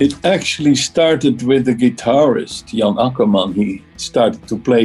It actually started with the guitarist, Jan Akkerman. He started to play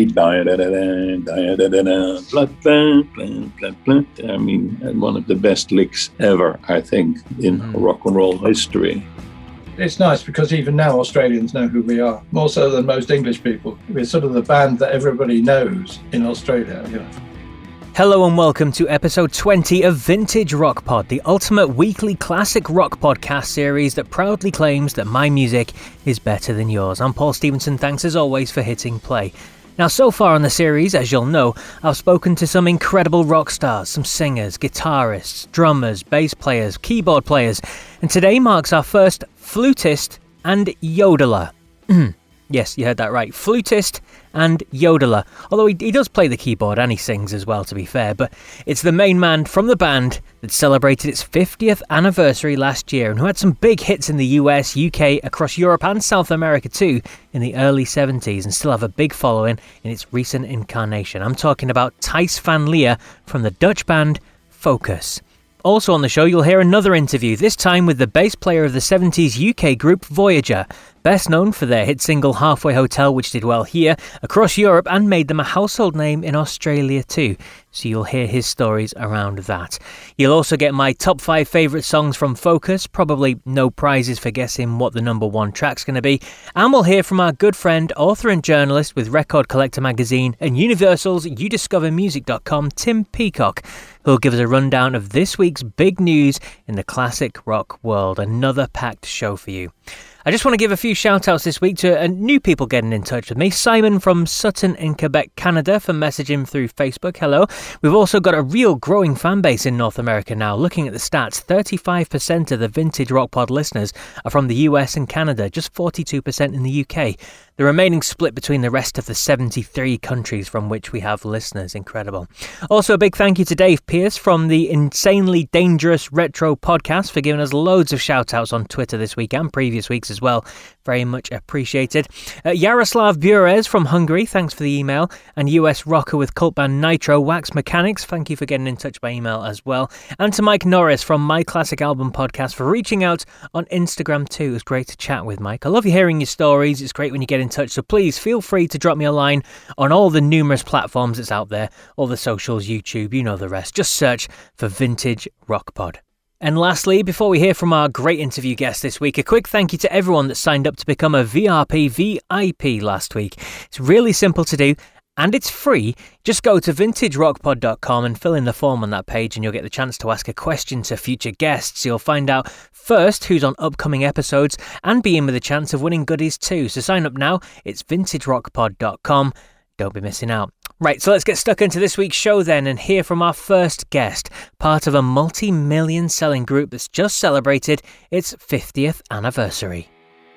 I mean, one of the best licks ever, I think, in rock and roll history. It's nice because even now Australians know who we are, more so than most English people. We're sort of the band that everybody knows in Australia, you know. Hello and welcome to episode 20 of Vintage Rock Pod, the ultimate weekly classic rock podcast series that proudly claims that my music is better than yours. I'm Paul Stevenson, thanks as always for hitting play. Now, so far on the series, as you'll know, I've spoken to some incredible rock stars, some singers, guitarists, drummers, bass players, keyboard players, and today marks our first flutist and yodeler. Yes, you heard that right. Flutist and yodeler. Although he does play the keyboard and he sings as well, to be fair. But it's the main man from the band that celebrated its 50th anniversary last year and who had some big hits in the US, UK, across Europe and South America too in the early 70s and still have a big following in its recent incarnation. I'm talking about Thijs van Leer from the Dutch band Focus. Also on the show, you'll hear another interview, this time with the bass player of the 70s UK group Voyager, best known for their hit single Halfway Hotel, which did well here, across Europe, and made them a household name in Australia too. So you'll hear his stories around that. You'll also get my top 5 favourite songs from Focus, probably no prizes for guessing what the number one track's going to be, and we'll hear from our good friend, author and journalist with Record Collector magazine and Universal's youdiscovermusic.com, Tim Peacock, who'll give us a rundown of this week's big news in the classic rock world. Another packed show for you. I just want to give a few shout-outs this week to new people getting in touch with me. Simon from Sutton in Quebec, Canada, for messaging through Facebook. Hello. We've also got a real growing fan base in North America now. Looking at the stats, 35% of the Vintage Rock Pod listeners are from the US and Canada, just 42% in the UK. The remaining split between the rest of the 73 countries from which we have listeners. Incredible. Also, a big thank you to Dave Pierce from the Insanely Dangerous Retro podcast for giving us loads of shout-outs on Twitter this week and previous weeks as well. Very much appreciated. Yaroslav Burez from Hungary, thanks for the email. And US rocker with cult band Nitro, Wax Mechanics, thank you for getting in touch by email as well. And to Mike Norris from My Classic Album podcast for reaching out on Instagram too. It was great to chat with Mike. I love hearing your stories. It's great when you get in touch, so please feel free to drop me a line on all the numerous platforms that's out there, all the socials, YouTube, you know the rest. Just search for Vintage Rock Pod. And lastly, before we hear from our great interview guest this week, a quick thank you to everyone that signed up to become a VRP VIP last week. It's really simple to do and it's free. Just go to vintagerockpod.com and fill in the form on that page and you'll get the chance to ask a question to future guests. You'll find out first who's on upcoming episodes and be in with a chance of winning goodies too. So sign up now. It's vintagerockpod.com. Don't be missing out. Right, so let's get stuck into this week's show then and hear from our first guest, part of a multi-million selling group that's just celebrated its 50th anniversary.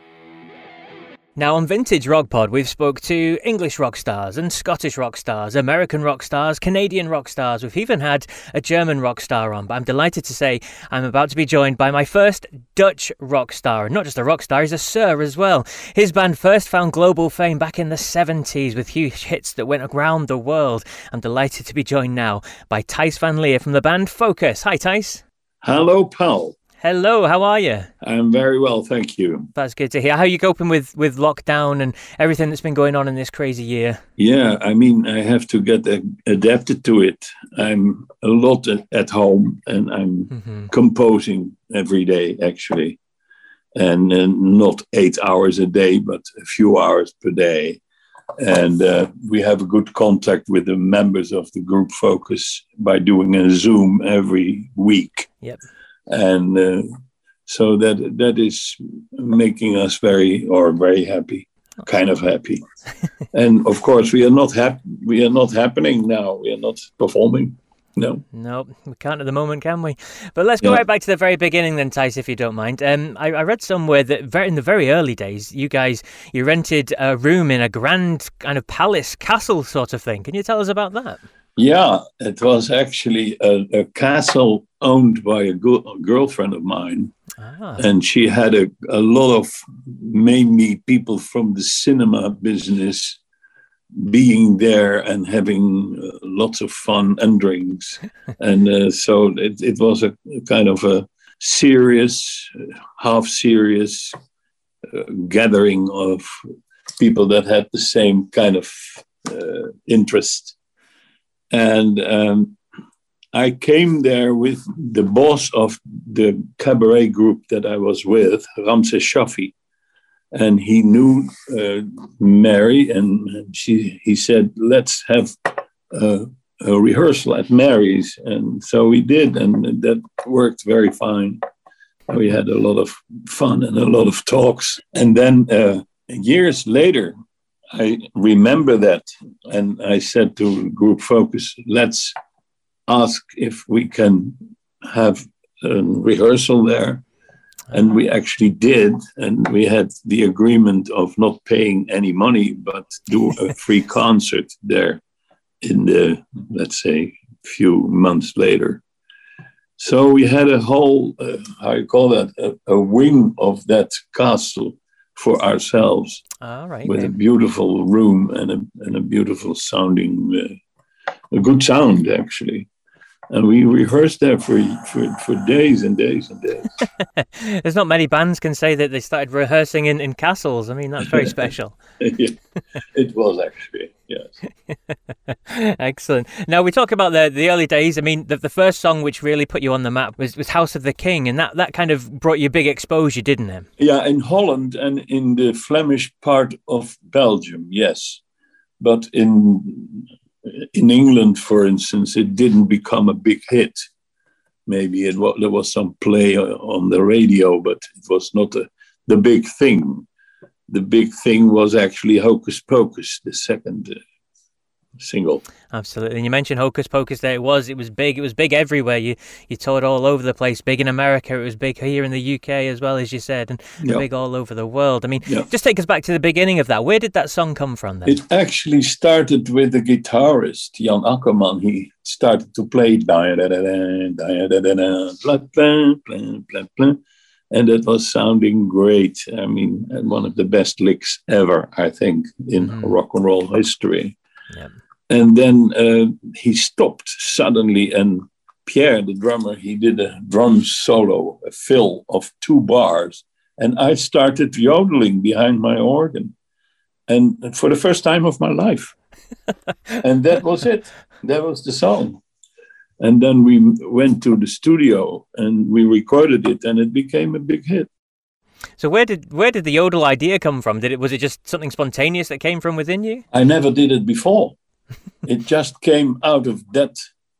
Now on Vintage Rock Pod, we've spoke to English rock stars and Scottish rock stars, American rock stars, Canadian rock stars. We've even had a German rock star on, but I'm delighted to say I'm about to be joined by my first Dutch rock star. And not just a rock star, he's a sir as well. His band first found global fame back in the 70s with huge hits that went around the world. I'm delighted to be joined now by Thijs van Leer from the band Focus. Hi, Thijs. Hello, Paul. Hello, how are you? I'm very well, thank you. That's good to hear. How are you coping with lockdown and everything that's been going on in this crazy year? Yeah, I mean, I have to get adapted to it. I'm a lot at home and I'm composing every day, actually. And not 8 hours a day, but a few hours per day. And we have a good contact with the members of the group Focus by doing a Zoom every week. Yep. And so that is making us very happy, kind of happy. And of course, we are not happening now. We are not performing. No, we can't at the moment, can we? But let's go right back to the very beginning then, Thijs, if you don't mind. I read somewhere that in the very early days, you rented a room in a grand kind of palace, castle sort of thing. Can you tell us about that? Yeah, it was actually a castle owned by a girlfriend of mine. And she had a lot of mainly people from the cinema business being there and having lots of fun and drinks. And so it was a kind of a serious, half serious gathering of people that had the same kind of interest. And I came there with the boss of the cabaret group that I was with, Ramses Shaffi. And he knew Mary, and he said, let's have a rehearsal at Mary's. And so we did, and that worked very fine. We had a lot of fun and a lot of talks. And then years later, I remember that, and I said to Group Focus, let's ask if we can have a rehearsal there. And we actually did, and we had the agreement of not paying any money, but do a free concert there in the, let's say, few months later. So we had a whole, how you call that, a wing of that castle for ourselves. All right. With a beautiful room and a beautiful sounding, a good sound, actually. And we rehearsed there for days and days and days. There's not many bands can say that they started rehearsing in castles. I mean, that's very special. Yeah, it was actually, yes. Excellent. Now, we talk about the early days. I mean, the first song which really put you on the map was House of the King, and that kind of brought you big exposure, didn't it? Yeah, in Holland and in the Flemish part of Belgium, yes. But in England, for instance, it didn't become a big hit. Maybe there was some play on the radio, but it was not the big thing. The big thing was actually Hocus Pocus, the second single. Absolutely. And you mentioned Hocus Pocus there. It was big. It was big everywhere. You toured all over the place. Big in America. It was big here in the UK as well, as you said, and big all over the world. I mean, just take us back to the beginning of that. Where did that song come from then? It actually started with the guitarist, Jan Akkerman. He started to play and it was sounding great. I mean, one of the best licks ever, I think, in rock and roll history. Yeah. And then he stopped suddenly, and Pierre, the drummer, he did a drum solo, a fill of 2 bars, and I started yodeling behind my organ, and for the first time of my life. And that was it. That was the song. And then we went to the studio and we recorded it, and it became a big hit. So where did the yodel idea come from? Was it just something spontaneous that came from within you? I never did it before. It just came out of that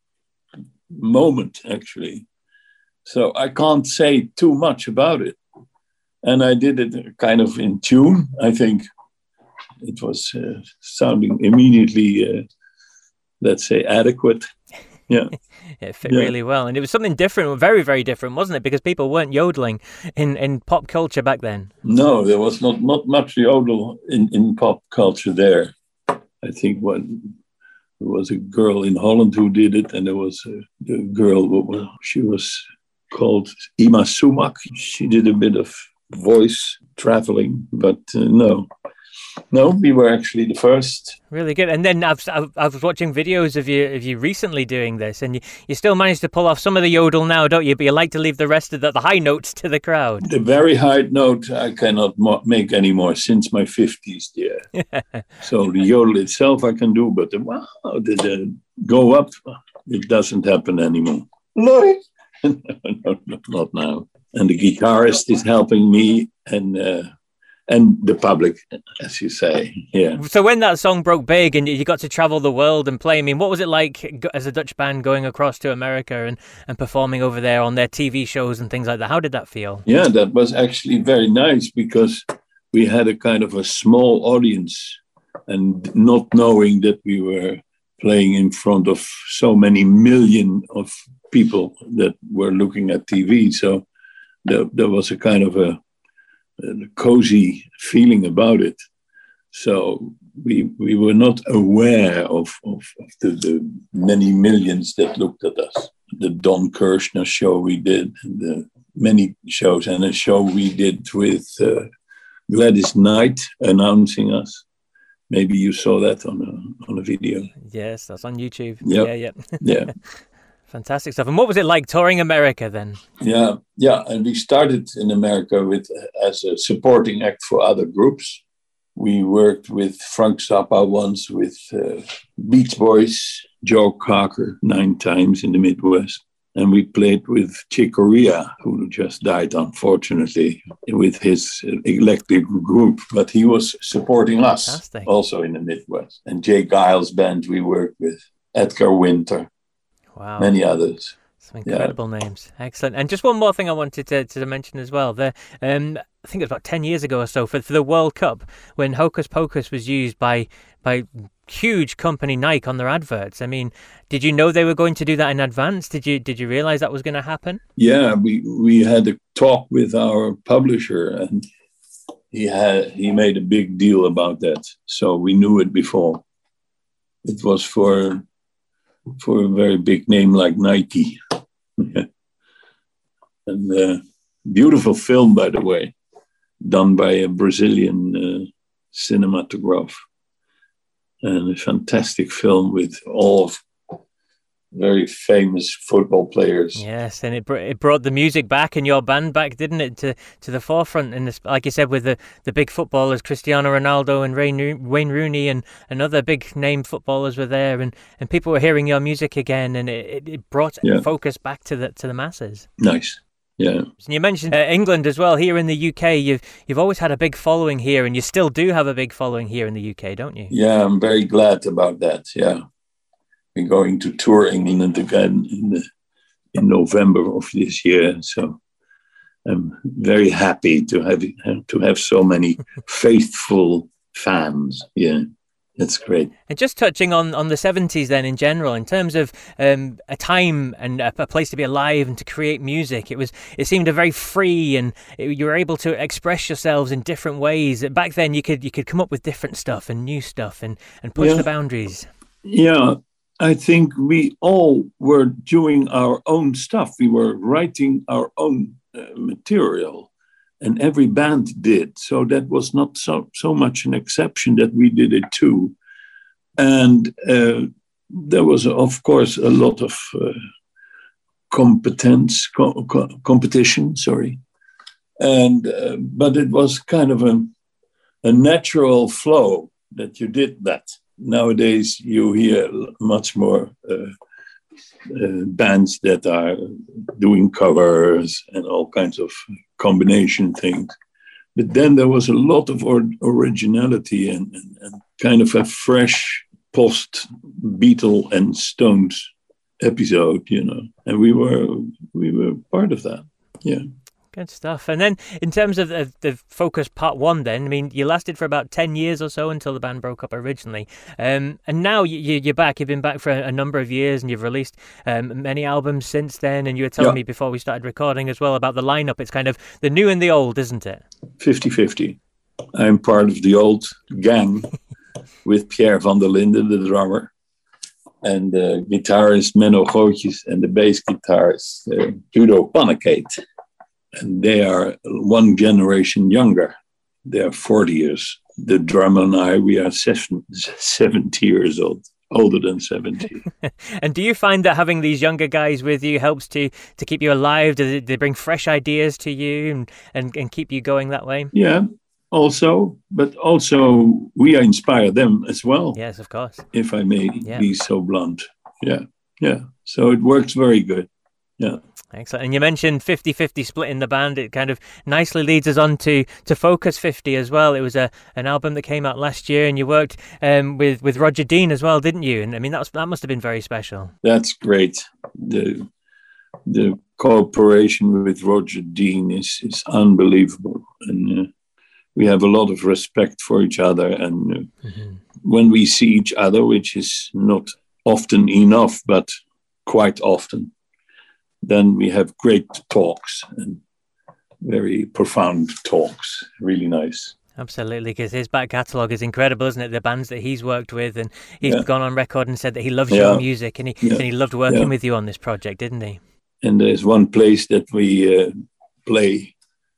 moment, actually. So I can't say too much about it. And I did it kind of in tune. I think it was sounding immediately, let's say, adequate. Yeah. It fit really well. And it was something different, very, very different, wasn't it? Because people weren't yodeling in pop culture back then. No, there was not much yodel in pop culture there. I think there was a girl in Holland who did it, and there was a girl, she was called Ima Sumac. She did a bit of voice traveling, but no, we were actually the first. Really good. And then I was watching videos of you recently doing this, and you still managed to pull off some of the yodel now, don't you? But you like to leave the rest of the high notes to the crowd. The very high note I cannot make anymore since my 50s, dear. So the yodel itself I can do, but the go up, it doesn't happen anymore. No, not now. And the guitarist is helping me, and the public, as you say, yeah. So when that song broke big and you got to travel the world and play, I mean, what was it like as a Dutch band going across to America and performing over there on their TV shows and things like that? How did that feel? Yeah, that was actually very nice because we had a kind of a small audience, and not knowing that we were playing in front of so many million of people that were looking at TV. So there was a kind of a cozy feeling about it. So we were not aware of the many millions that looked at us. The Don Kirshner show we did, and the many shows, and a show we did with Gladys Knight announcing us. Maybe you saw that on a video. Yes, that's on YouTube. Yep. Yeah. Fantastic stuff. And what was it like touring America then? Yeah. And we started in America as a supporting act for other groups. We worked with Frank Zappa once, with Beach Boys, Joe Cocker 9 times in the Midwest. And we played with Chick Corea, who just died, unfortunately, with his eclectic group. But he was supporting us. Fantastic. Also in the Midwest. And Jay Giles' band we worked with, Edgar Winter, many others. Some incredible names. Excellent. And just one more thing I wanted to mention as well. I think it was about 10 years ago or so for the World Cup, when Hocus Pocus was used by huge company Nike on their adverts. I mean, did you know they were going to do that in advance? Did you realize that was going to happen? Yeah, we had a talk with our publisher, and he made a big deal about that. So we knew it before. It was for a very big name like Nike. And beautiful film, by the way, done by a Brazilian cinematograph. And a fantastic film with all of very famous football players. Yes, and it brought the music back and your band back, didn't it, to the forefront? And like you said, with the big footballers, Cristiano Ronaldo and Wayne Rooney and other big name footballers were there, and people were hearing your music again, and it brought focus back to the masses. Nice. Yeah. And you mentioned England as well. Here in the UK, you've always had a big following here, and you still do have a big following here in the UK, don't you? Yeah, I'm very glad about that. Yeah, we're going to tour England again in November of this year. So I'm very happy to have so many faithful fans. Yeah. That's great. And just touching on the 70s then in general, in terms of a time and a place to be alive and to create music, it seemed a very free, and you were able to express yourselves in different ways. Back then you could come up with different stuff and new stuff and push the boundaries. Yeah, I think we all were doing our own stuff. We were writing our own material. And every band did. So that was not so much an exception that we did it too. And there was, of course, a lot of competition, And but it was kind of a natural flow that you did that. Nowadays, you hear much more bands that are doing covers and all kinds of combination things. But then there was a lot of originality and kind of a fresh post-Beatle and Stones episode, and we were part of that. Yeah. Good stuff. And then in terms of the Focus Part 1 then, I mean, you lasted for about 10 years or so until the band broke up originally. And now you're back. You've been back for a number of years, and you've released many albums since then. And you were telling me before we started recording as well about the lineup. It's kind of the new and the old, isn't it? 50-50. I'm part of the old gang with Pierre van der Linden, the drummer, and the guitarist Menno Gootjes, and the bass guitarist Udo Pannekate. And they are one generation younger. They are 40 years. The drummer and I, we are 70 years old, older than 70. And do you find that having these younger guys with you helps to keep you alive? Do they bring fresh ideas to you and keep you going that way? Yeah, but also we inspire them as well. Yes, of course. If I may be so blunt. Yeah. So it works very good. Yeah. Excellent. And you mentioned 50-50 split in the band. It kind of nicely leads us on to Focus 50 as well. It was an album that came out last year, and you worked with Roger Dean as well, didn't you? And I mean, that must have been very special. That's great. The cooperation with Roger Dean is unbelievable. And we have a lot of respect for each other. And when we see each other, which is not often enough, but quite often, then we have great talks and very profound talks. Really nice. Absolutely, because his back catalogue is incredible, isn't it? The bands that he's worked with, and he's gone on record and said that he loves your music, and he loved working with you on this project, didn't he? And there's one place that we play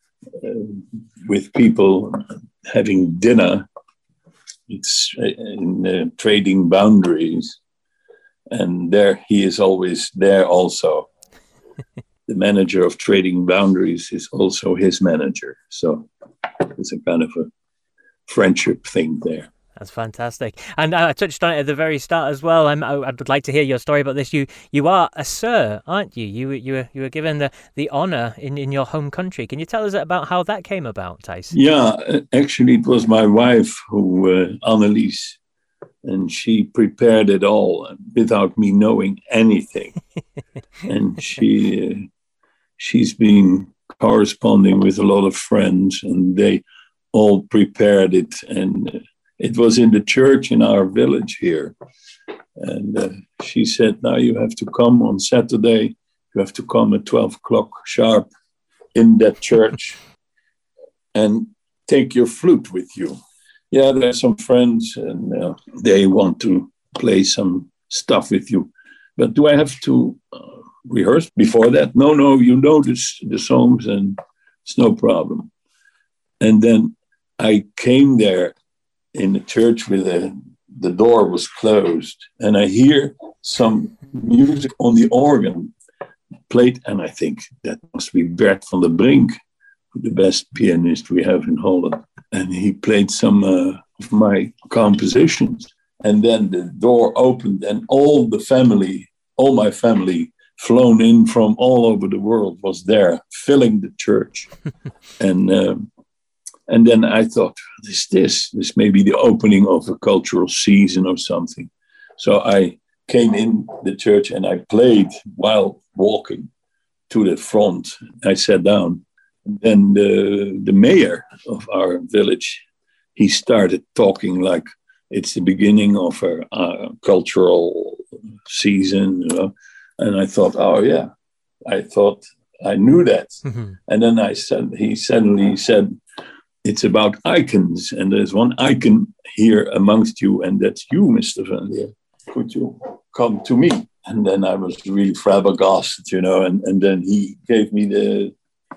with people having dinner. It's in Trading Boundaries. And there he is always there also. The manager of Trading Boundaries is also his manager. So it's a kind of a friendship thing there. That's fantastic. And I touched on it at the very start as well. I'd like to hear your story about this. You are a sir, aren't you? You were given the honour in your home country. Can you tell us about how that came about, Thijs? Yeah, actually it was my wife who, Annelies, and she prepared it all without me knowing anything. And she's been corresponding with a lot of friends, and they all prepared it. And it was in the church in our village here. And she said, now you have to come on Saturday. You have to come at 12 o'clock sharp in that church and take your flute with you. Yeah, there's some friends and they want to play some stuff with you. But do I have to rehearse before that? No, you know the songs and it's no problem. And then I came there in the church with the door was closed and I hear some music on the organ played. And I think that must be Bert van der Brink, the best pianist we have in Holland. And he played some of my compositions. And then the door opened and all my family flown in from all over the world was there, filling the church. And then I thought, this may be the opening of a cultural season or something. So I came in the church and I played while walking to the front. I sat down. Then the mayor of our village, he started talking like it's the beginning of a cultural season, you know? And I thought, oh yeah, I thought I knew that. Mm-hmm. And then he suddenly said, it's about icons, and there's one icon here amongst you, and that's you, Mr. Van Leer. Could you come to me? And then I was really flabbergasted, you know, and then he gave me the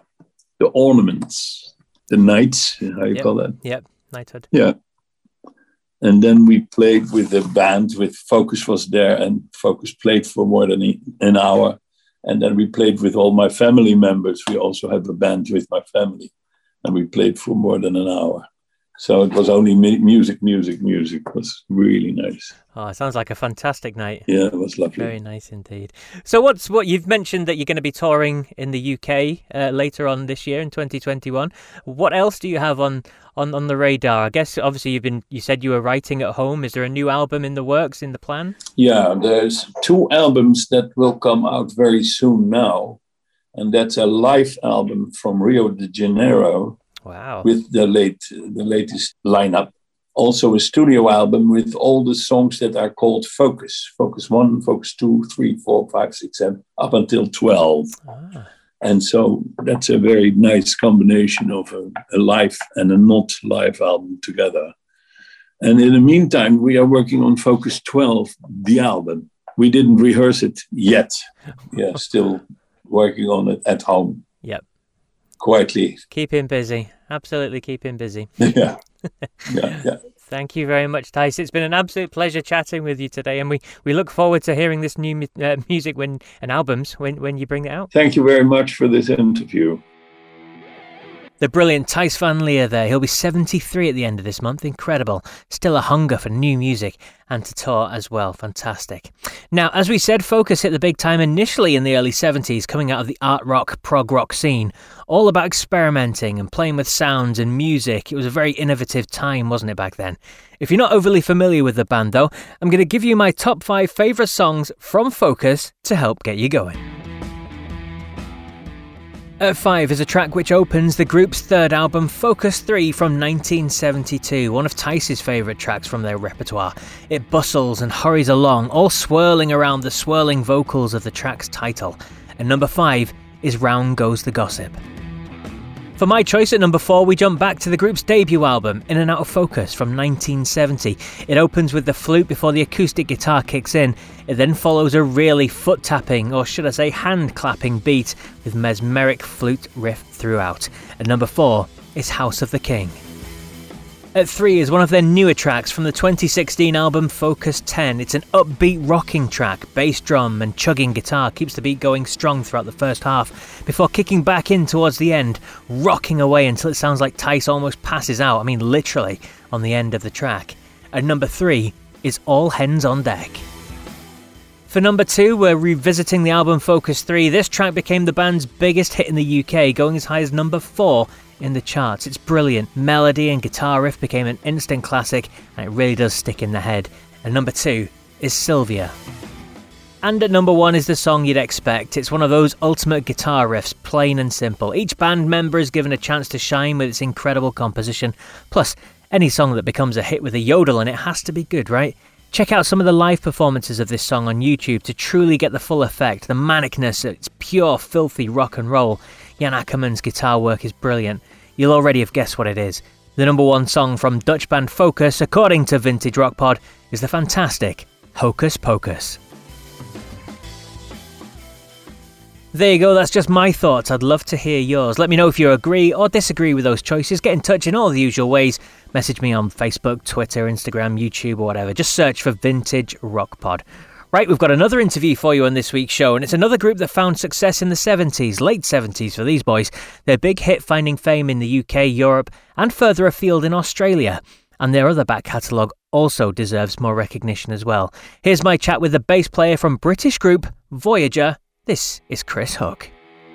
ornaments, the knights, how you call that? Yep, knighthood. Yeah. And then we played with the band, with Focus was there, and Focus played for more than an hour. And then we played with all my family members. We also have a band with my family. And we played for more than an hour. So it was only music. It was really nice. Oh, it sounds like a fantastic night. Yeah, it was lovely. Very nice indeed. So what you've mentioned that you're going to be touring in the UK later on this year in 2021. What else do you have on the radar? I guess obviously you said you were writing at home. Is there a new album in the works, in the plan? Yeah, there's 2 albums that will come out very soon now. And that's a live album from Rio de Janeiro. Wow. With the latest lineup. Also a studio album with all the songs that are called Focus. Focus 1, Focus 2, 3, 4, 5, 6, 7, up until 12. Ah. And so that's a very nice combination of a live and a not live album together. And in the meantime, we are working on Focus 12, the album. We didn't rehearse it yet. We are still working on it at home. Yep. Quietly. Keep him busy. Absolutely keep him busy. Yeah. Thank you very much, Thijs. It's been an absolute pleasure chatting with you today, and we look forward to hearing this new music and albums when you bring it out. Thank you very much for this interview. The brilliant Thijs van Leer there. He'll be 73 at the end of this month. Incredible. Still a hunger for new music and to tour as well. Fantastic. Now, as we said, Focus hit the big time initially in the early 70s, coming out of the art rock, prog rock scene. All about experimenting and playing with sounds and music. It was a very innovative time, wasn't it, back then? If you're not overly familiar with the band, though, I'm going to give you my top 5 favourite songs from Focus to help get you going. At 5 is a track which opens the group's third album, Focus 3, from 1972, one of Thijs's favourite tracks from their repertoire. It bustles and hurries along, all swirling around the swirling vocals of the track's title. And number 5 is Round Goes the Gossip. For my choice at number 4, we jump back to the group's debut album, In and Out of Focus, from 1970. It opens with the flute before the acoustic guitar kicks in. It then follows a really foot-tapping, or should I say hand-clapping beat, with mesmeric flute riff throughout. At number 4 is House of the King. At 3 is one of their newer tracks from the 2016 album Focus 10. It's an upbeat rocking track. Bass drum and chugging guitar keeps the beat going strong throughout the first half, before kicking back in towards the end, rocking away until it sounds like Tice almost passes out, I mean literally, on the end of the track. At number 3 is All Hands on Deck. For number 2, we're revisiting the album Focus 3. This track became the band's biggest hit in the UK, going as high as number 4 in the charts. It's brilliant. Melody and guitar riff became an instant classic, and it really does stick in the head. And number 2 is Sylvia. And at number 1 is the song you'd expect. It's one of those ultimate guitar riffs, plain and simple. Each band member is given a chance to shine with its incredible composition. Plus, any song that becomes a hit with a yodel in it has to be good, right? Check out some of the live performances of this song on YouTube to truly get the full effect. The manicness, it's pure filthy rock and roll. Jan Akkerman's guitar work is brilliant. You'll already have guessed what it is. The number 1 song from Dutch band Focus, according to Vintage Rock Pod, is the fantastic Hocus Pocus. There you go, that's just my thoughts. I'd love to hear yours. Let me know if you agree or disagree with those choices. Get in touch in all the usual ways. Message me on Facebook, Twitter, Instagram, YouTube or whatever. Just search for Vintage Rock Pod. Right, we've got another interview for you on this week's show, and it's another group that found success in the 70s, late 70s for these boys. Their big hit finding fame in the UK, Europe and further afield in Australia. And their other back catalogue also deserves more recognition as well. Here's my chat with the bass player from British group Voyager. This is Chris Hook.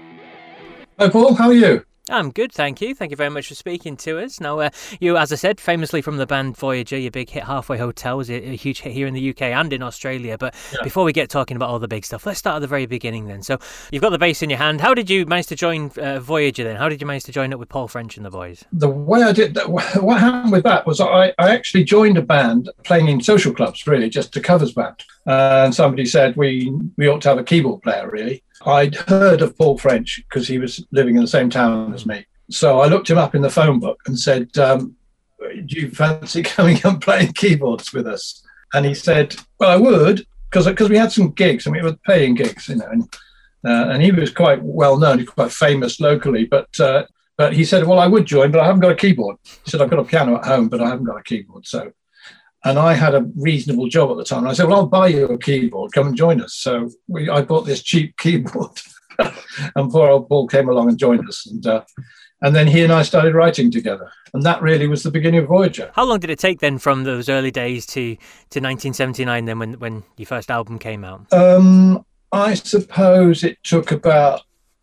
Hi Paul, how are you? I'm good, thank you. Thank you very much for speaking to us. Now, you, as I said, famously from the band Voyager, your big hit Halfway Hotel was a huge hit here in the UK and in Australia. But before we get talking about all the big stuff, let's start at the very beginning then. So you've got the bass in your hand. How did you manage to join Voyager then? How did you manage to join up with Paul French and the boys? The way I did that, what happened with that was I actually joined a band playing in social clubs, really, just a covers band. And somebody said we ought to have a keyboard player, really. I'd heard of Paul French because he was living in the same town as me. So I looked him up in the phone book and said, do you fancy coming and playing keyboards with us? And he said, well, I would, because we had some gigs and we were paying gigs, you know, and he was quite well known, he's quite famous locally, but he said, well, I would join, but I haven't got a keyboard. He said, I've got a piano at home, but I haven't got a keyboard. And I had a reasonable job at the time. And I said, well, I'll buy you a keyboard. Come and join us. So I bought this cheap keyboard. And poor old Paul came along and joined us. And then he and I started writing together. And that really was the beginning of Voyager. How long did it take then from those early days to 1979 then when your first album came out? I suppose it took about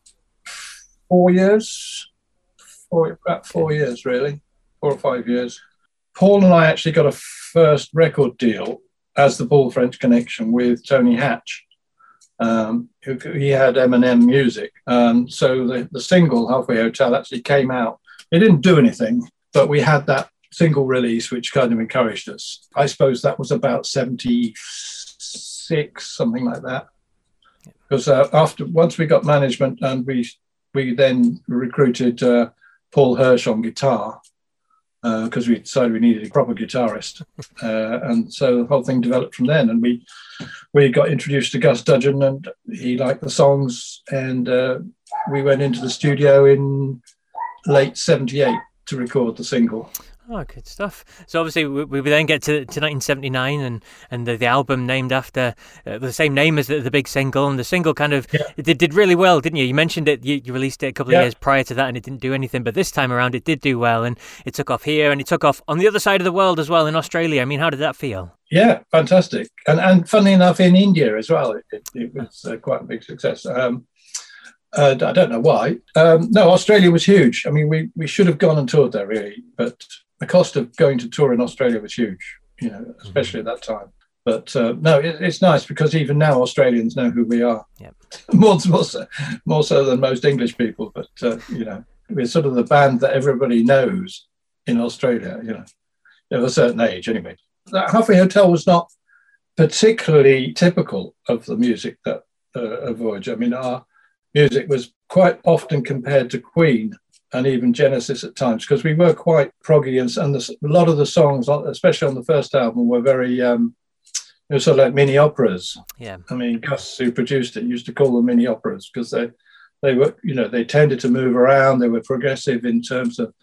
4 years. About 4 years, really. 4 or 5 years. Paul and I actually got a first record deal as the Paul French Connection with Tony Hatch. He had M&M Music. So the single, Halfway Hotel, actually came out. It didn't do anything, but we had that single release, which kind of encouraged us. I suppose that was about 76, something like that. Because once we got management and we then recruited Paul Hirsch on guitar, because we decided we needed a proper guitarist. And so the whole thing developed from then. And we got introduced to Gus Dudgeon and he liked the songs. And we went into the studio in late 78 to record the single. Oh, good stuff. So obviously we then get to 1979 and the album named after the same name as the big single, and the single kind of it did really well, didn't you? You mentioned it, you released it a couple of years prior to that and it didn't do anything, but this time around it did do well, and it took off here and it took off on the other side of the world as well, in Australia. I mean, how did that feel? Yeah, fantastic. And funnily enough, in India as well, it was quite a big success. I don't know why. No, Australia was huge. I mean, we should have gone and toured there, really, but the cost of going to tour in Australia was huge, you know, especially at that time. But no, it's nice because even now Australians know who we are. Yep. more so than most English people. But, you know, we're sort of the band that everybody knows in Australia, you know, of a certain age anyway. That Halfway Hotel was not particularly typical of the music that of Voyager. I mean, our music was quite often compared to Queen and even Genesis at times, because we were quite proggy, and a lot of the songs, especially on the first album, were very sort of like mini operas. Yeah, I mean, Gus, who produced it, used to call them mini operas because they were, you know, they tended to move around. They were progressive in terms of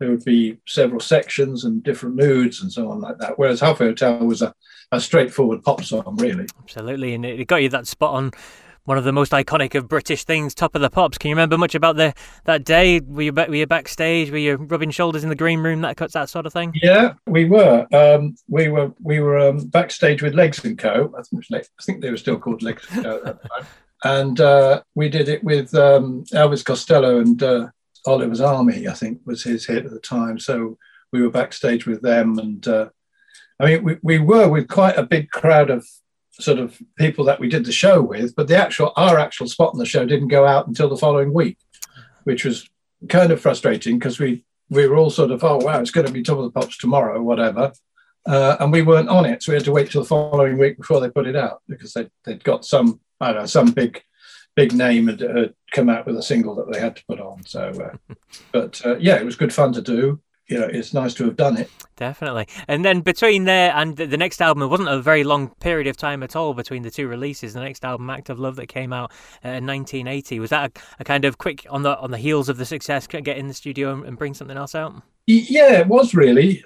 there would be several sections and different moods and so on like that. Whereas Halfway Hotel was a straightforward pop song, really. Absolutely, and it got you that spot on one of the most iconic of British things, Top of the Pops. Can you remember much about that day? Were you backstage? Were you rubbing shoulders in the green room? That sort of thing. Yeah, we were. We were backstage with Legs and Co. I think they were still called Legs and Co. at the time. And we did it with Elvis Costello and Oliver's Army, I think was his hit at the time. So we were backstage with them, and I mean, we were with quite a big crowd of sort of people that we did the show with, but our actual spot on the show didn't go out until the following week, which was kind of frustrating because we were all sort of, oh wow, it's going to be Top of the Pops tomorrow, whatever, and we weren't on it, so we had to wait till the following week before they put it out because they'd got some big name had come out with a single that they had to put on. So, yeah, it was good fun to do. You know, it's nice to have done it. Definitely. And then between there and the next album, it wasn't a very long period of time at all between the two releases. The next album, Act of Love, that came out in 1980. Was that a kind of quick on the heels of the success, get in the studio and bring something else out? Yeah, it was really.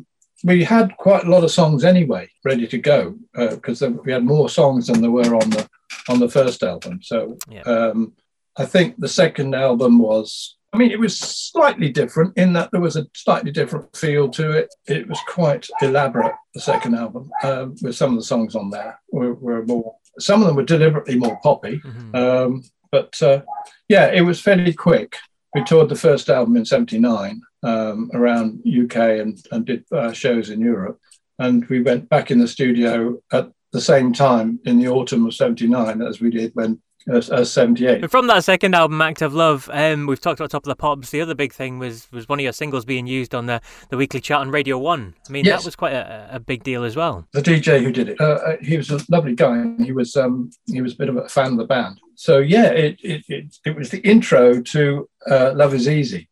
We had quite a lot of songs anyway ready to go because we had more songs than there were on the first album. So yeah. I think the second album was, I mean, it was slightly different in that there was a slightly different feel to it. It was quite elaborate, the second album, with some of the songs on there were more, some of them were deliberately more poppy. Mm-hmm. But yeah, it was fairly quick. We toured the first album in 79 around UK and did shows in Europe. And we went back in the studio at the same time in the autumn of 79 as we did as 78. And from that second album, Act of Love, we've talked about Top of the Pops. The other big thing was one of your singles being used on the weekly chart on Radio 1. I mean, yes. That was quite a big deal as well. The DJ who did it, he was a lovely guy. And he was a bit of a fan of the band. So yeah, it was the intro to Love Is Easy.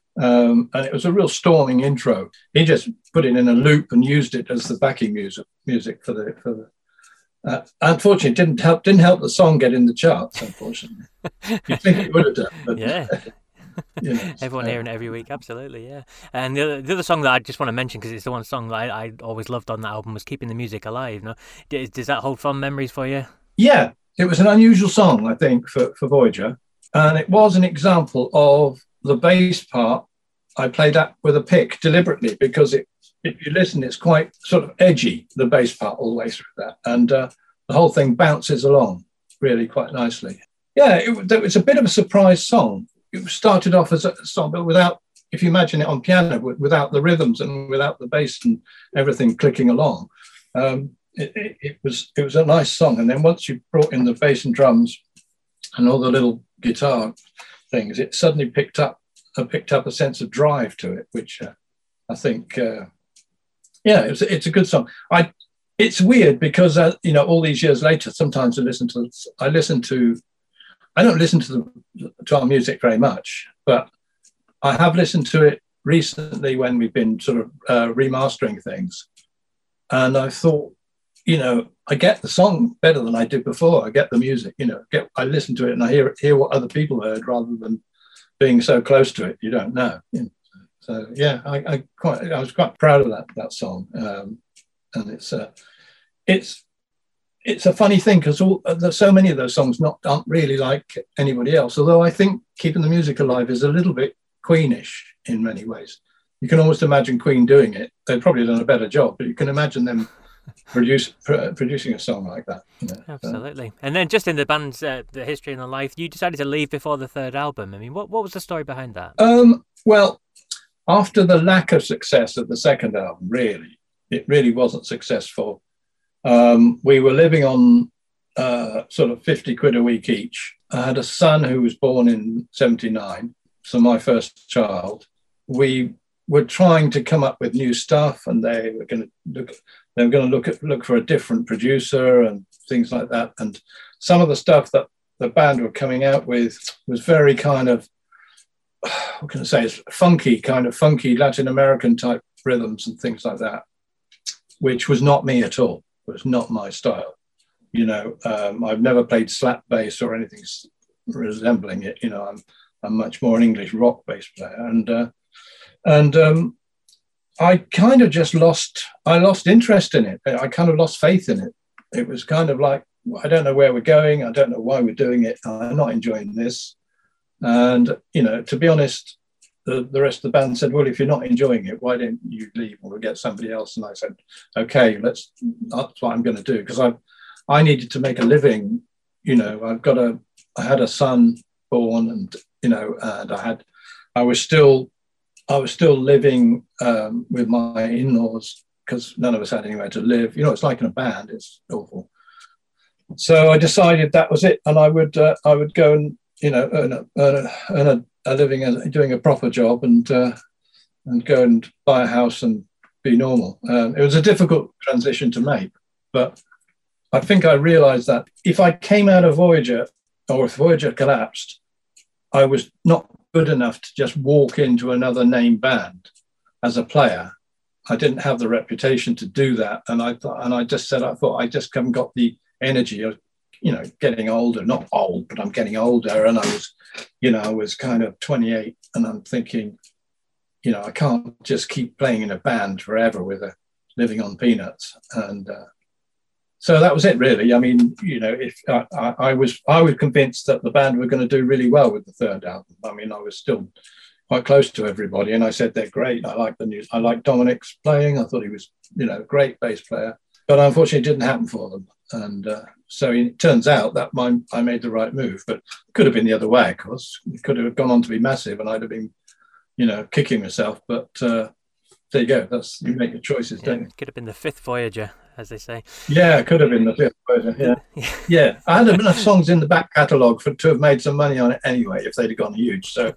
And it was a real storming intro. He just put it in a loop and used it as the backing music for the unfortunately, it didn't help the song get in the charts. Unfortunately, you'd think it would have done, but yeah. You know, everyone hearing it every week, absolutely, yeah. And the other song that I just want to mention because it's the one song that I always loved on that album was "Keeping the Music Alive." No, does that hold fond memories for you? Yeah, it was an unusual song, I think, for Voyager, and it was an example of the bass part. I played that with a pick deliberately because if you listen, it's quite sort of edgy, the bass part all the way through that. And the whole thing bounces along really quite nicely. Yeah, it was a bit of a surprise song. It started off as a song, but without, if you imagine it on piano, without the rhythms and without the bass and everything clicking along. It was a nice song. And then once you brought in the bass and drums and all the little guitar things, it suddenly picked up a sense of drive to it, which I think... yeah, it's a good song. It's weird because you know, all these years later, sometimes I don't listen to our music very much, but I have listened to it recently when we've been sort of remastering things, and I thought, you know, I get the song better than I did before. I get the music, you know, I listen to it and I hear what other people heard rather than being so close to it. You don't know. You know? So yeah, I was quite proud of that song, and it's a funny thing because there's so many of those songs aren't really like anybody else. Although I think Keeping the Music Alive is a little bit Queenish in many ways. You can almost imagine Queen doing it. They've probably done a better job, but you can imagine them producing a song like that. You know? Absolutely. And then just in the band's the history and the life, you decided to leave before the third album. I mean, what was the story behind that? Well. After the lack of success of the second album, it really wasn't successful. We were living on sort of 50 quid a week each. I had a son who was born in 79, so my first child. We were trying to come up with new stuff, and they were going to look for a different producer and things like that. And some of the stuff that the band were coming out with was very kind of, what can I say, it's funky Latin American type rhythms and things like that, which was not me at all. It was not my style. You know, I've never played slap bass or anything resembling it. You know, I'm much more an English rock bass player. And And I kind of just lost interest in it. I kind of lost faith in it. It was kind of like, I don't know where we're going. I don't know why we're doing it. I'm not enjoying this. And, to be honest, the rest of the band said, well, if you're not enjoying it, why don't you leave and we'll get somebody else? And I said, okay, that's what I'm going to do. Because I needed to make a living. I had a son born, and, and I was still living with my in-laws because none of us had anywhere to live. It's like in a band, it's awful. So I decided that was it. And I would go and, earn a living as doing a proper job and go and buy a house and be normal. It was a difficult transition to make, but I think I realized that if I came out of Voyager, or if Voyager collapsed, I was not good enough to just walk into another name band as a player. I didn't have the reputation to do that. And I thought I just haven't got the energy of, getting older, not old, but I'm getting older. And I was kind of 28 and I'm thinking, I can't just keep playing in a band forever with living on peanuts. And so that was it, really. I mean, if I was convinced that the band were going to do really well with the third album. I mean, I was still quite close to everybody, and I said they're great. I like Dominic's playing. I thought he was, a great bass player. But unfortunately, it didn't happen for them, and so it turns out that I made the right move. But it could have been the other way, of course. It could have gone on to be massive, and I'd have been, kicking myself. But there you go. You make your choices, don't you? Could have been the fifth Voyager, as they say. Yeah, it could have been the fifth Voyager. Yeah, yeah. I had enough songs in the back catalogue to have made some money on it anyway if they'd have gone huge. So,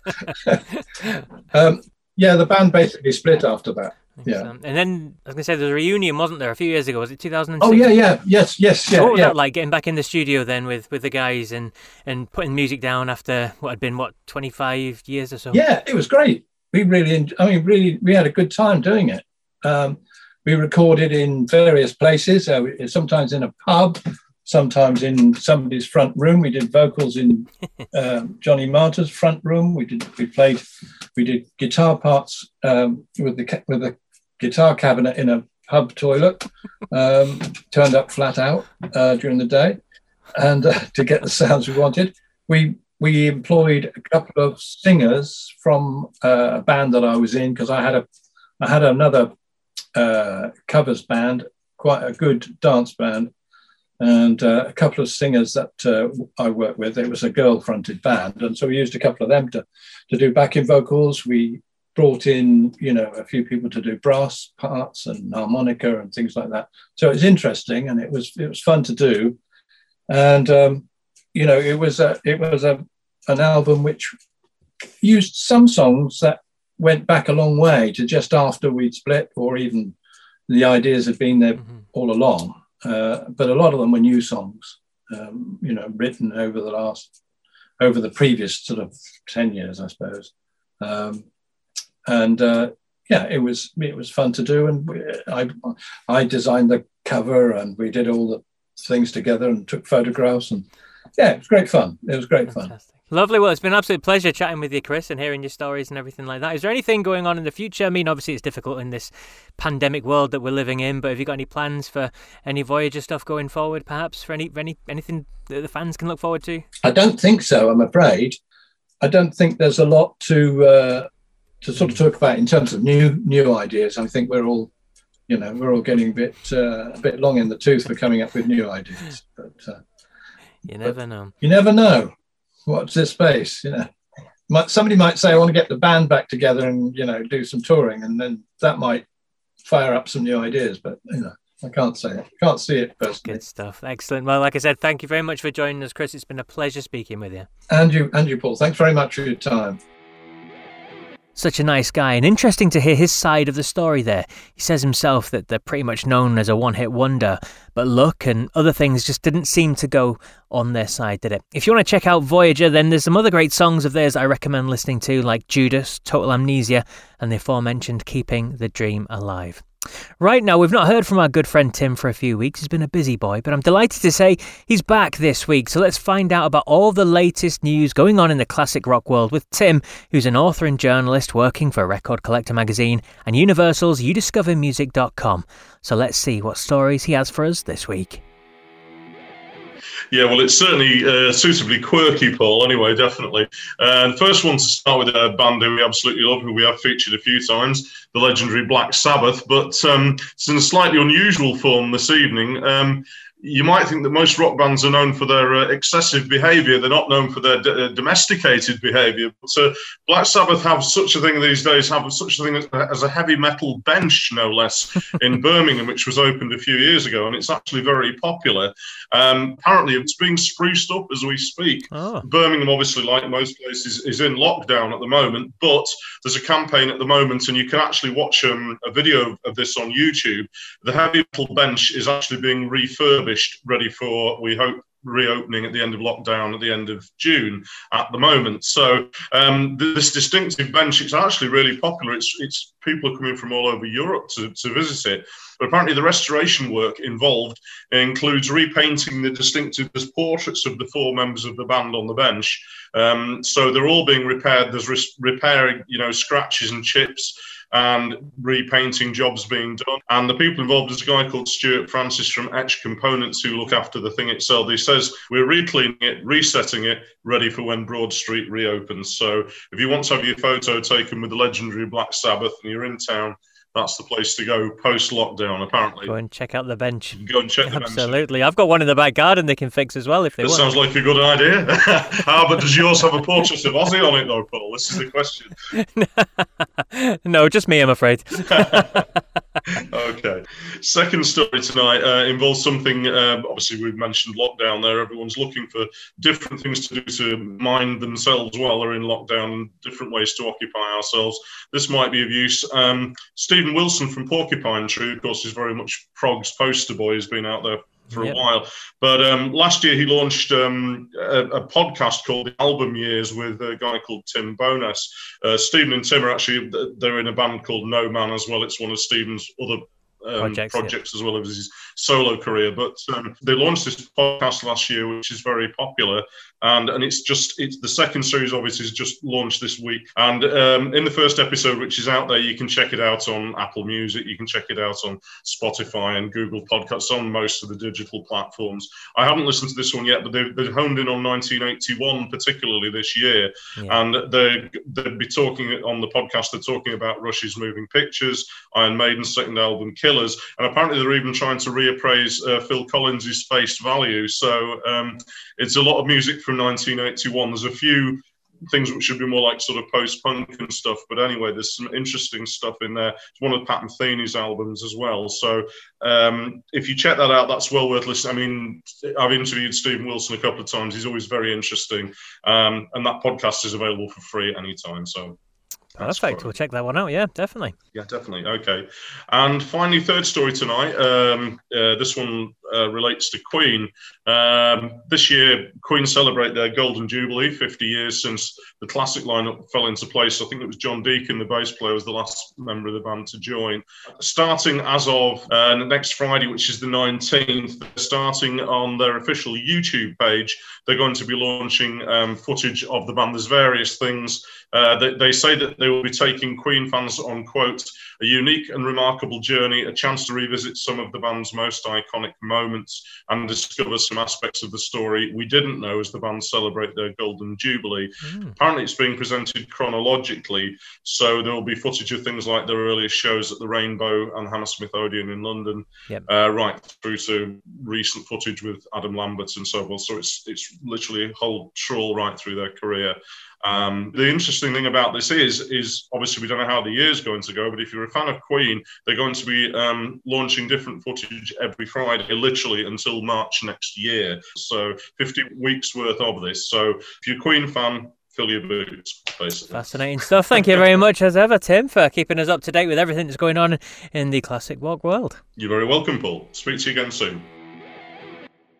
the band basically split after that. Yeah, and then I was going to say there was a reunion, wasn't there, a few years ago? Was it 2006? Oh yeah, yes. So what was that like, getting back in the studio then with the guys and putting music down after what had been 25 years or so? Yeah, it was great. We we had a good time doing it. We recorded in various places, sometimes in a pub, sometimes in somebody's front room. We did vocals in Johnny Martyr's front room. We did guitar parts with the guitar cabinet in a pub toilet, turned up flat out during the day, and to get the sounds we wanted. We employed a couple of singers from a band that I was in, because I had another covers band, quite a good dance band, and a couple of singers that I worked with. It was a girl-fronted band, and so we used a couple of them to do backing vocals. We brought in, a few people to do brass parts and harmonica and things like that. So it was interesting, and it was fun to do. And it was an album which used some songs that went back a long way to just after we'd split, or even the ideas had been there all along. But a lot of them were new songs, written over the previous sort of 10 years, I suppose. It was fun to do, and I designed the cover, and we did all the things together and took photographs, and it was great fun. It was great fun. Lovely. Well, it's been an absolute pleasure chatting with you, Chris, and hearing your stories and everything like that. Is there anything going on in the future? I mean, obviously it's difficult in this pandemic world that we're living in, but have you got any plans for any Voyager stuff going forward, perhaps, for anything that the fans can look forward to? I don't think so, I'm afraid. I don't think there's a lot to sort of talk about in terms of new ideas. I think we're all getting a bit long in the tooth for coming up with new ideas. But you never know. You never know. Watch this space, Somebody might say, I want to get the band back together and, do some touring, and then that might fire up some new ideas, but, I can't say it. Can't see it personally. Good stuff. Excellent. Well, like I said, thank you very much for joining us, Chris. It's been a pleasure speaking with you. And you, Paul. Thanks very much for your time. Such a nice guy, and interesting to hear his side of the story there. He says himself that they're pretty much known as a one-hit wonder, but luck and other things just didn't seem to go on their side, did it? If you want to check out Voyager, then there's some other great songs of theirs I recommend listening to, like Judas, Total Amnesia, and the aforementioned Keeping the Dream Alive. Right, now, we've not heard from our good friend Tim for a few weeks. He's been a busy boy, but I'm delighted to say he's back this week. So let's find out about all the latest news going on in the classic rock world with Tim, who's an author and journalist working for Record Collector magazine and Universal's youdiscovermusic.com. So let's see what stories he has for us this week. Yeah, well, it's certainly suitably quirky, Paul, anyway, definitely. The first one to start with a band who we absolutely love, who we have featured a few times, the legendary Black Sabbath, but it's in a slightly unusual form this evening. You might think that most rock bands are known for their excessive behaviour. They're not known for their domesticated behaviour. But Black Sabbath have such a thing these days, have such a thing as a heavy metal bench, no less, in Birmingham, which was opened a few years ago, and it's actually very popular. Apparently, it's being spruced up as we speak. Oh. Birmingham, obviously, like most places, is in lockdown at the moment, but there's a campaign at the moment, and you can actually watch a video of this on YouTube. The heavy metal bench is actually being refurbished, ready for, we hope, reopening at the end of lockdown at the end of June at the moment. So this distinctive bench, it's actually really popular. It's people are coming from all over Europe to visit it. But apparently the restoration work involved includes repainting the distinctive portraits of the four members of the band on the bench. So they're all being repaired. There's repairing, scratches and chips, and repainting jobs being done. And the people involved is a guy called Stuart Francis from Etch Components, who look after the thing itself. He says, we're recleaning it, resetting it, ready for when Broad Street reopens. So if you want to have your photo taken with the legendary Black Sabbath and you're in town, that's the place to go post-lockdown, apparently. Go and check out the bench. Go and check the bench. Absolutely. I've got one in the back garden they can fix as well if they want. That sounds like a good idea. But does yours have a portrait of Ozzy on it, though, Paul? This is the question. No, just me, I'm afraid. Okay. Second story tonight involves something, obviously we've mentioned lockdown there. Everyone's looking for different things to do to mind themselves while they're in lockdown, different ways to occupy ourselves. This might be of use. Stephen Wilson from Porcupine Tree, of course, is very much prog's poster boy. He's been out there for a while. But last year he launched a podcast called The Album Years with a guy called Tim Bowness. Stephen and Tim are actually, they're in a band called No Man as well. It's one of Stephen's other projects as well as his solo career. But they launched this podcast last year, which is very popular. And it's the second series of it is just launched this week. And in the first episode, which is out there, you can check it out on Apple Music. You can check it out on Spotify and Google Podcasts, on most of the digital platforms. I haven't listened to this one yet, but they've honed in on 1981, particularly this year. Yeah. And they'd be talking on the podcast, they're talking about Rush's Moving Pictures, Iron Maiden's second album, Killers. And apparently they're even trying to reappraise Phil Collins' Face Value. So it's a lot of music from 1981. There's a few things which should be more like sort of post-punk and stuff, but anyway, there's some interesting stuff in there. It's one of Pat Metheny's albums as well. So if you check that out, that's well worth listening. I mean, I've interviewed Stephen Wilson a couple of times. He's always very interesting, and that podcast is available for free at any time. So perfect. We'll check that one out. Yeah, definitely. Yeah, definitely. Okay. And finally, third story tonight. This one relates to Queen. This year, Queen celebrate their Golden Jubilee, 50 years since the classic lineup fell into place. I think it was John Deacon, the bass player, was the last member of the band to join. Starting as of next Friday, which is the 19th, they're starting on their official YouTube page. They're going to be launching footage of the band. There's various things. They say that they will be taking Queen fans on, quote, a unique and remarkable journey, a chance to revisit some of the band's most iconic moments and discover some aspects of the story we didn't know as the band celebrate their Golden Jubilee. Apparently it's being presented chronologically, so there will be footage of things like their earliest shows at the Rainbow and Hammersmith Odeon in London, right through to recent footage with Adam Lambert and so forth. So it's literally a whole trawl right through their career. The interesting thing about this is obviously we don't know how the year's going to go, but if you're a fan of Queen, they're going to be launching different footage every Friday, literally until March next year. So 50 weeks worth of this. So if you're a Queen fan, fill your boots, basically. Fascinating stuff. Thank you very much, as ever, Tim, for keeping us up to date with everything that's going on in the classic rock world. You're very welcome, Paul. Speak to you again soon.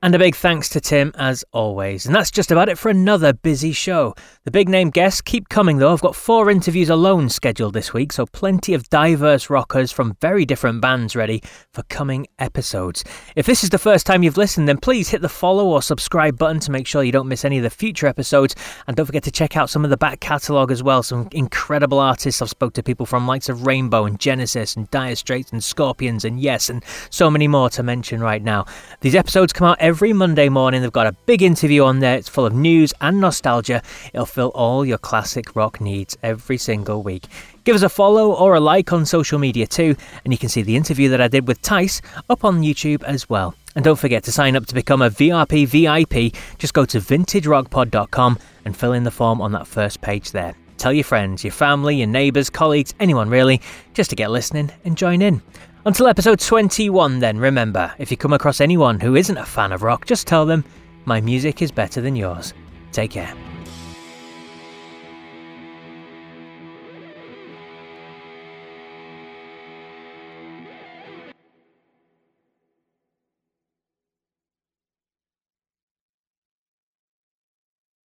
And a big thanks to Tim, as always. And that's just about it for another busy show. The big name guests keep coming, though. I've got 4 interviews alone scheduled this week, so plenty of diverse rockers from very different bands ready for coming episodes. If this is the first time you've listened, then please hit the follow or subscribe button to make sure you don't miss any of the future episodes. And don't forget to check out some of the back catalogue as well. Some incredible artists. I've spoke to people from likes of Rainbow and Genesis and Dire Straits and Scorpions and Yes, and so many more to mention right now. These episodes come out every Monday morning. They've got a big interview on there. It's full of news and nostalgia. It'll fill all your classic rock needs every single week. Give us a follow or a like on social media too, and you can see the interview that I did with Tice up on YouTube as well. And don't forget to sign up to become a VRP VIP. Just go to vintagerockpod.com and fill in the form on that first page there. Tell your friends, your family, your neighbours, colleagues, anyone really, just to get listening and join in. Until episode 21 then, remember, if you come across anyone who isn't a fan of rock, just tell them, my music is better than yours. Take care.